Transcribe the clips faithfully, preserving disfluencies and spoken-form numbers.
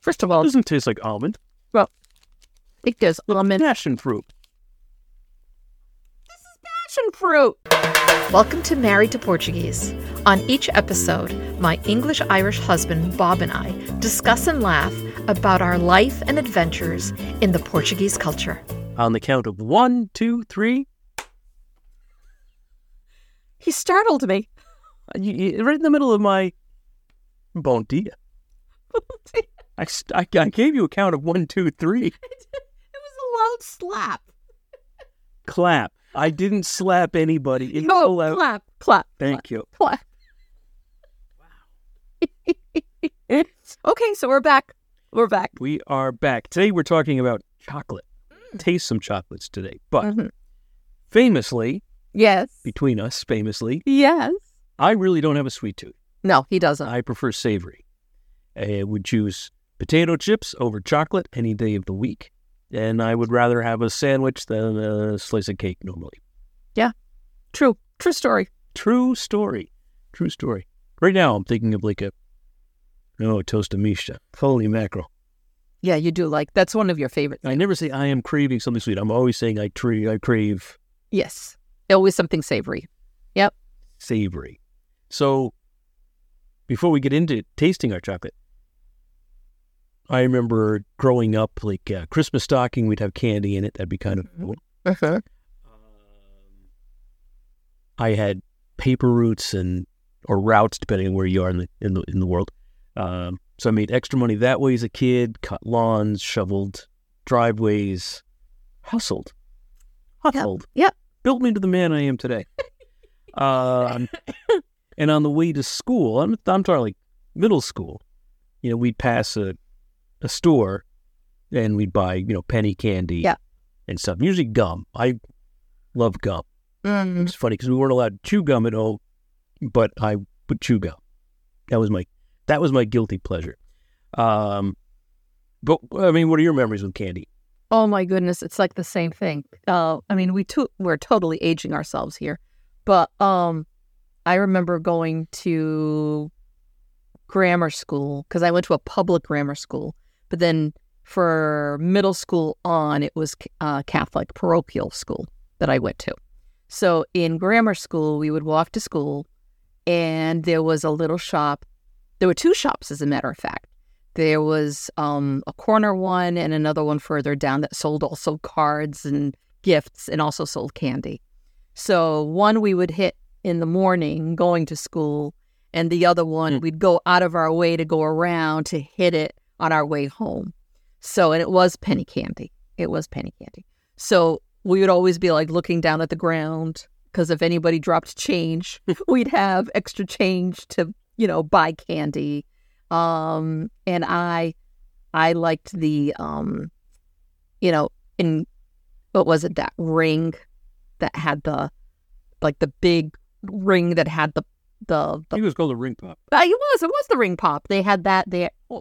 First of all, It doesn't taste like almond. well, it goes almond. Passion fruit. Passion fruit. Welcome to Married to Portuguese. On each episode, my English-Irish husband, Bob, and I discuss and laugh about our life and adventures in the Portuguese culture. On the count of one, two, three. He startled me. You, you, right in the middle of my bon dia. I, st- I, I gave you a count of one, two, three. It was a loud slap. Clap. I didn't slap anybody. It No, was loud. clap, clap. Thank you. Clap. Wow. Okay, so we're back. We're back. We are back. Today we're talking about chocolate. Taste some chocolates today. But Mhm. famously, Yes. between us, famously, Yes. I really don't have a sweet tooth. No, he doesn't. I prefer savory. I would choose potato chips over chocolate any day of the week. And I would rather have a sandwich than a slice of cake normally. True. True story. True story. True story. Right now I'm thinking of like a, no, toast of Misha. Holy mackerel. Yeah, you do like, that's one of your favorites. I never say I am craving something sweet. I'm always saying I, tra- I crave Yes. Always something savory. Yep. savory. So before we get into tasting our chocolate, I remember growing up, like uh, Christmas stocking, we'd have candy in it. That'd be kind of cool. Uh-huh. I had paper routes and or routes, depending on where you are in the in the in the world. Um, so I made extra money that way as a kid. Cut lawns, shoveled driveways, hustled, hustled. Yep. Built me into the man I am today. um, and on the way to school, I'm I'm talking like middle school. You know, we'd pass a a store, and we'd buy you know penny candy. Yeah. And stuff. Usually gum. I love gum. Mm. It's funny because we weren't allowed to chew gum at home, but I would chew gum. That was my that was my guilty pleasure. Um, but I mean, what are your memories with candy? Oh my goodness, it's like the same thing. Uh, I mean, we to- we're totally aging ourselves here, but um, I remember going to grammar school because I went to a public grammar school, but then for middle school on, it was uh, Catholic parochial school that I went to. So in grammar school, we would walk to school, and there was a little shop. There were two shops, as a matter of fact. There was um, a corner one and another one further down that sold also cards and gifts and also sold candy. So one we would hit in the morning going to school, and the other one Mm. we'd go out of our way to go around to hit it on our way home. So, and it was penny candy. It was penny candy. So we would always be like looking down at the ground because if anybody dropped change, we'd have extra change to, you know, buy candy. Um, and I, I liked the, um, you know, in, what was it, that ring that had the, like the big ring that had the, the, I the think it was called a ring pop. uh, it was, it was the ring pop. They had that there. Oh.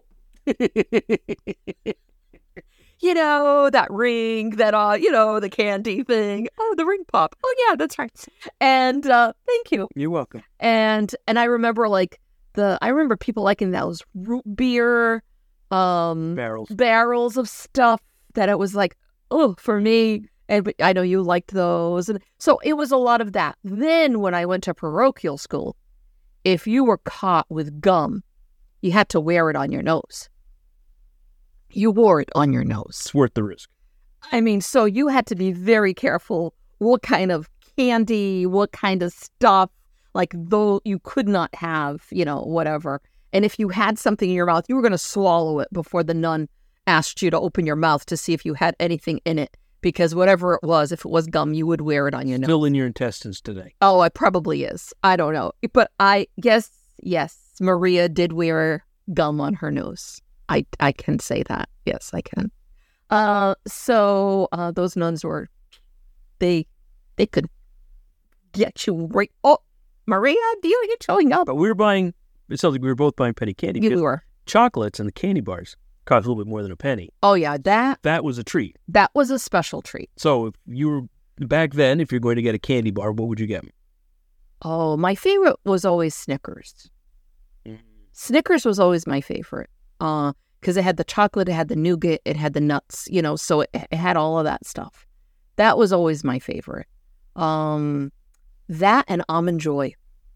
You know, that ring, that, uh, you know, the candy thing. Oh, the ring pop. Oh, yeah, that's right. And uh, thank you. You're welcome. And and I remember, like, the, I remember people liking those root beer um, Barrels. barrels of stuff that it was like, oh, for me. And I know you liked those. And so it was a lot of that. Then when I went to parochial school, if you were caught with gum, you had to wear it on your nose. You wore it on your nose. It's worth the risk. I mean, so you had to be very careful what kind of candy, what kind of stuff, like though you could not have, you know, whatever. And if you had something in your mouth, you were going to swallow it before the nun asked you to open your mouth to see if you had anything in it. Because whatever it was, if it was gum, you would wear it on your nose. Still in your intestines today. Oh, it probably is. I don't know. But I guess, yes, Maria did wear gum on her nose. I, I can say that. Yes, I can. Uh, so uh, those nuns were, they they could get you right. Oh, Maria, do you you're showing up? But we were buying, it sounds like we were both buying penny candy. You because were. chocolates and the candy bars cost a little bit more than a penny. Oh, yeah, that That was a treat. that was a special treat. So if you were, back then, if you're going to get a candy bar, what would you get? Oh, my favorite was always Snickers. Snickers was always my favorite. Uh, because it had the chocolate, it had the nougat, it had the nuts, you know, so it, it had all of that stuff. That was always my favorite. Um, that and Almond Joy.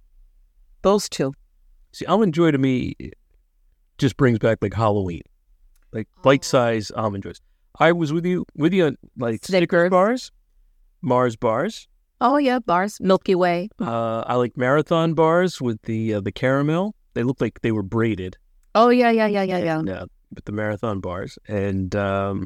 Those two. See, Almond Joy to me just brings back like Halloween, like bite-sized almond joys. I was with you with you on like Snickers. Snickers bars, Mars bars. Oh yeah, bars, Milky Way. Uh, I like Marathon bars with the uh, the caramel. They look like they were braided. Oh yeah, yeah, yeah, yeah, yeah. Yeah, with the Marathon bars, and um,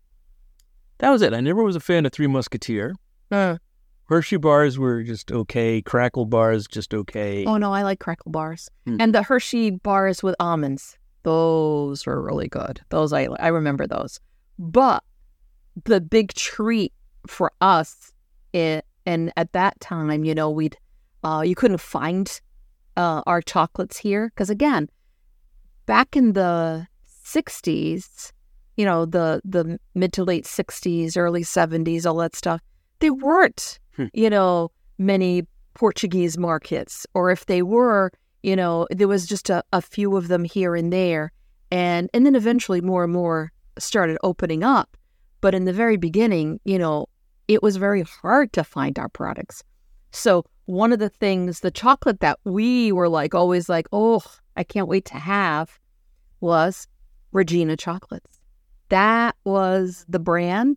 that was it. I never was a fan of Three Musketeer. Uh, Hershey bars were just okay. Crackle bars just okay. oh no, I like Crackle bars. Hmm. And the Hershey bars with almonds. Those were really good. Those I I remember those. But the big treat for us, it, and at that time, you know, we'd uh, you couldn't find uh, our chocolates here because again, back in the sixties, you know, the the mid to late sixties, early seventies, all that stuff, there weren't, Hmm. you know, many Portuguese markets, or if they were, you know, there was just a, a few of them here and there, and and then eventually more and more started opening up. But in the very beginning, you know, it was very hard to find our products. So one of the things, the chocolate that we were like always like, oh, I can't wait to have, was Regina chocolates. That was the brand,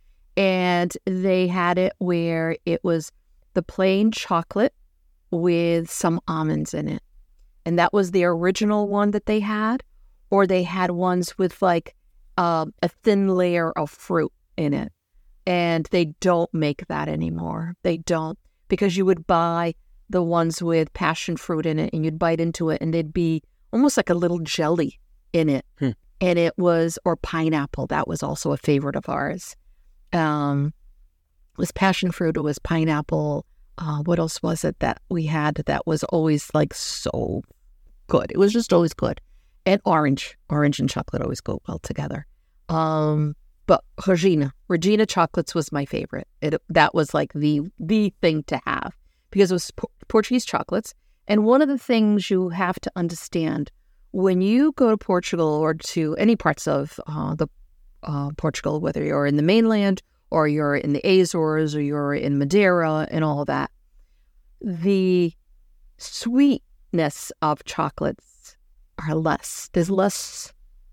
and they had it where it was the plain chocolate with some almonds in it. And that was the original one that they had, or they had ones with like uh, a thin layer of fruit in it. And they don't make that anymore. They don't, because you would buy the ones with passion fruit in it and you'd bite into it and they'd be almost like a little jelly in it. Hmm. And it was, or pineapple, that was also a favorite of ours. Um, it was passion fruit, it was pineapple. Uh, what else was it that we had that was always like so good? It was just always good. And orange. Orange and chocolate always go well together. Um, but Regina. Regina chocolates was my favorite. It That was like the the thing to have because it was po- Portuguese chocolates. And one of the things you have to understand when you go to Portugal or to any parts of uh, the uh, Portugal, whether you're in the mainland or you're in the Azores or you're in Madeira and all that, the sweetness of chocolates are less. There's less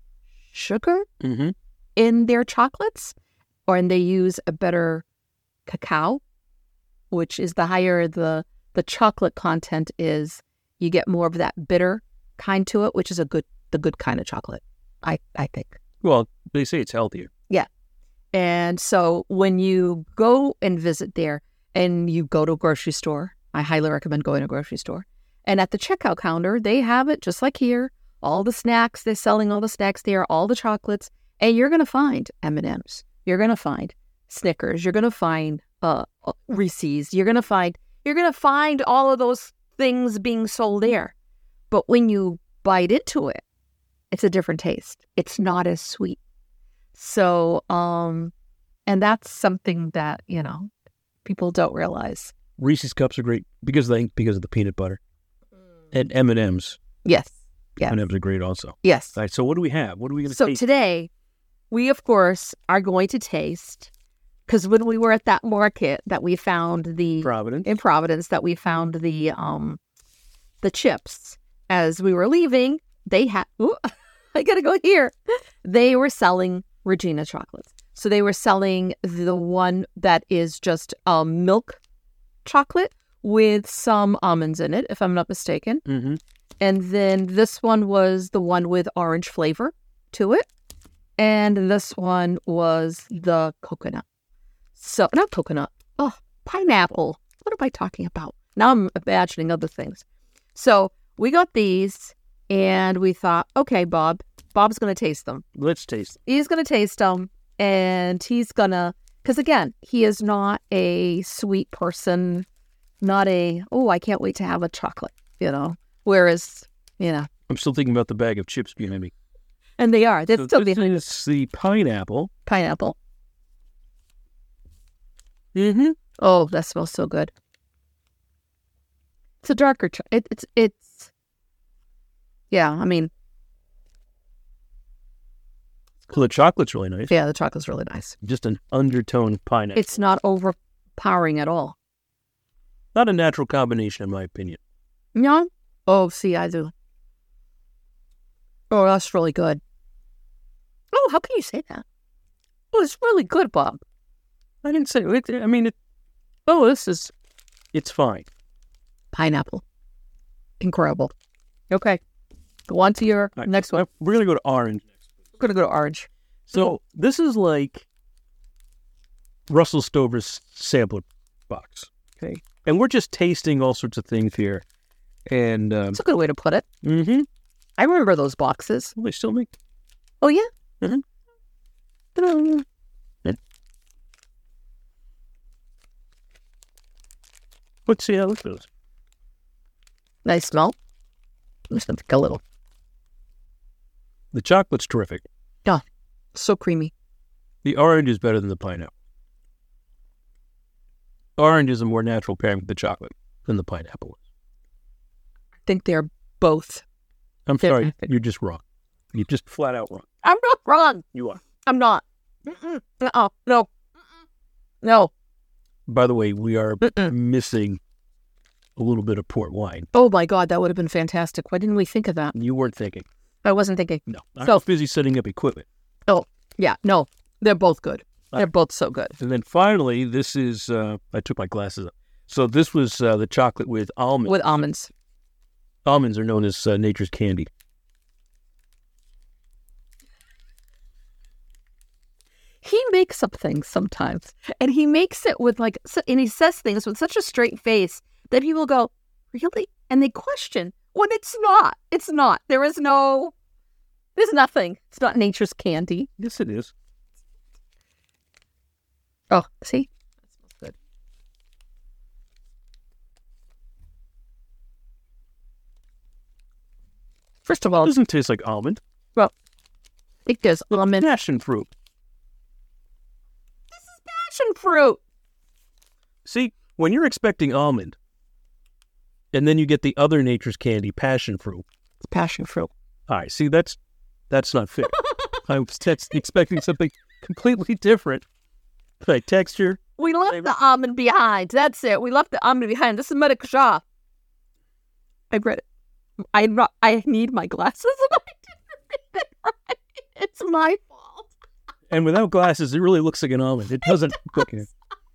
sugar Mm-hmm. in their chocolates, or and they use a better cacao, which is the higher the the chocolate content is, you get more of that bitter kind to it, which is a good the good kind of chocolate, I, I think. Well, they say it's healthier. And so when you go and visit there and you go to a grocery store, I highly recommend going to a grocery store. And at the checkout counter, they have it just like here. All the snacks, they're selling all the snacks there, all the chocolates. And you're going to find M and M's. You're going to find Snickers. You're going to find uh, Reese's. You're going to find, you're going to find all of those things being sold there. But when you bite into it, it's a different taste. It's not as sweet. So, um, and that's something that, you know, people don't realize. Reese's cups are great because they because of the peanut butter, and M and M's. Yes. Yes. M and M's are great also. Yes. All right. So what do we have? What are we going to So taste? today, we, of course, are going to taste, because when we were at that market that we found the, Providence. in Providence, that we found the, um, the chips, as we were leaving, they had, ooh, I got to go here. They were selling Regina chocolates. So they were selling the one that is just um, milk chocolate with some almonds in it, if I'm not mistaken. Mm-hmm. And then this one was the one with orange flavor to it. And this one was the coconut. So, not coconut. Oh, pineapple. What am I talking about? Now I'm imagining other things. So we got these and we thought, okay, Bob, Bob's going to taste them. Let's taste. He's going to taste them and he's going to, because again, he is not a sweet person, not a, oh, I can't wait to have a chocolate, you know, whereas, you know. I'm still thinking about the bag of chips behind me. And they are. They're So still this behind is the pineapple. pineapple. Mm-hmm. Oh, that smells so good. It's a darker, cho- it, it's, it's, yeah, I mean, Well, the chocolate's really nice. Yeah, the chocolate's really nice. Just an undertone pineapple. It's not overpowering at all. Not a natural combination, in my opinion. No? Oh, see, I do. Oh, that's really good. Oh, how can you say that? Oh, it's really good, Bob. I didn't say it. I mean, it, oh, this is, it's fine. Pineapple. Incredible. Okay. Go on to your Right. next one. We're going to go to orange next. We're going to go to orange. So this is like Russell Stover's sampler box. Okay. And we're just tasting all sorts of things here. And, um, That's a good way to put it. mm-hmm. I remember those boxes. They still make, Oh, yeah? Mhm. Ta-da. let's see how this goes. Nice smell. Just think a little. The chocolate's terrific. Yeah. So creamy. The orange is better than the pineapple. Orange is a more natural pairing with the chocolate than the pineapple is. I think they're both. I'm They're sorry, perfect. you're just wrong. You're just flat out wrong. I'm not wrong. You are. I'm not. Mm-mm. Uh-uh. No. Mm-mm. No. By the way, we are Mm-mm. missing a little bit of port wine. Oh, my God. That would have been fantastic. Why didn't we think of that? You weren't thinking. I wasn't thinking. No. I So- was busy setting up equipment. Yeah. No. They're both good. Uh, They're both so good. And then finally, this is, uh, I took my glasses off. So this was uh, the chocolate with almonds. With almonds. Almonds are known as uh, nature's candy. He makes up things sometimes. And he makes it with like, so- and he says things with such a straight face that people go, really? And they question when it's not. It's not. There is no, there's nothing. It's not nature's candy. Yes, it is. Oh, see? That smells good. First of all, It doesn't taste like almond. I think there's almond. Passion fruit. Passion fruit. See, when you're expecting almond, and then you get the other nature's candy, passion fruit. It's passion fruit. All right, see, that's that's not fair. I was tex- expecting something completely different. Like texture. We left the almond behind. That's it. We left the almond behind. This is Medic Shaw. I read it. I ro- I need my glasses and I didn't read it right. It's my fault. And without glasses, it really looks like an almond. It doesn't look it.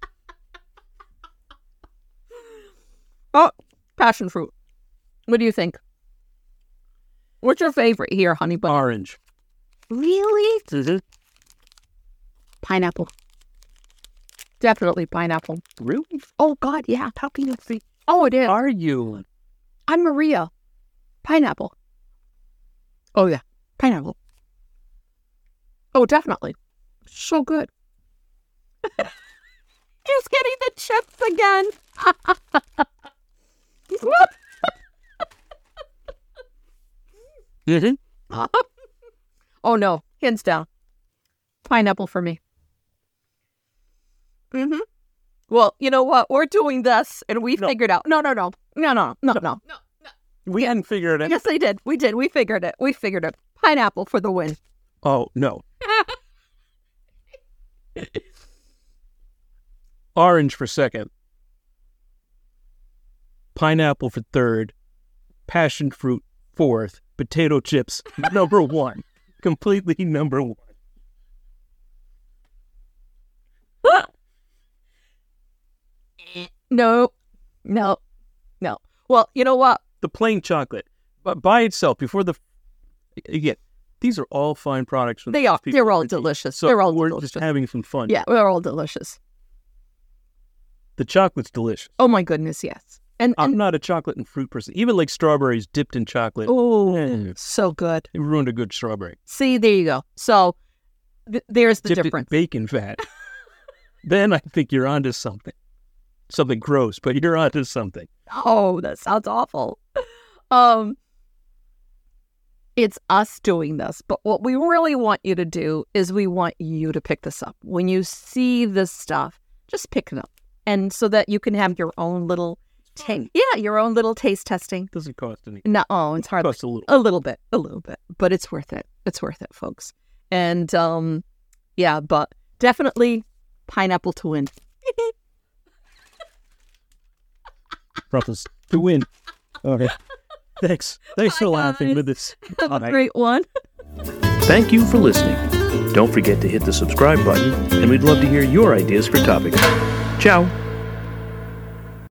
Oh, passion fruit. What do you think? What's your favorite here, honey bun? Orange. Really? Mm-hmm. Pineapple. Definitely pineapple. Really? Oh, God, yeah. How can you see? Oh, it is. Are you? I'm Maria. Pineapple. Oh, yeah. Pineapple. Oh, definitely. So good. He's getting the chips again. Mm-hmm. Oh, no. Hands down. Pineapple for me. Mm-hmm. Well, you know what? We're doing this, and we No. figured out. No, no, no. No, no, no, no. We hadn't figured it out. Yes, I did. We did. We figured it. We figured it. Pineapple for the win. Oh, no. Orange for second. Pineapple for third. Passion fruit fourth. Potato chips number one. Completely number one. No, no, no. Well, you know what? The plain chocolate, but by itself, before the again, these are all fine products. From They are. people. They're all delicious. So They're all we're delicious. just having some fun. Yeah, they're all delicious. The chocolate's delicious. Oh my goodness, yes. And, I'm and not a chocolate and fruit person. Even like strawberries dipped in chocolate. oh, eh, so good. it ruined a good strawberry. See, there you go. So th- there's the Dipped it in difference. bacon fat. Then I think you're onto something. Something gross, but you're onto something. Oh, that sounds awful. Um, it's us doing this, but what we really want you to do is we want you to pick this up. When you see this stuff, just pick it up, and so that you can have your own little taste. Yeah, your own little taste testing. Doesn't cost any. No, oh, it's hard. Costs a little. A little bit, a little bit, but it's worth it. It's worth it, folks. And um, yeah, but definitely pineapple to win. Ruffles to win. Okay. Thanks. Thanks for Bye, laughing guys. with us. Have Bye. a great one. Thank you for listening. Don't forget to hit the subscribe button, and we'd love to hear your ideas for topics. Ciao.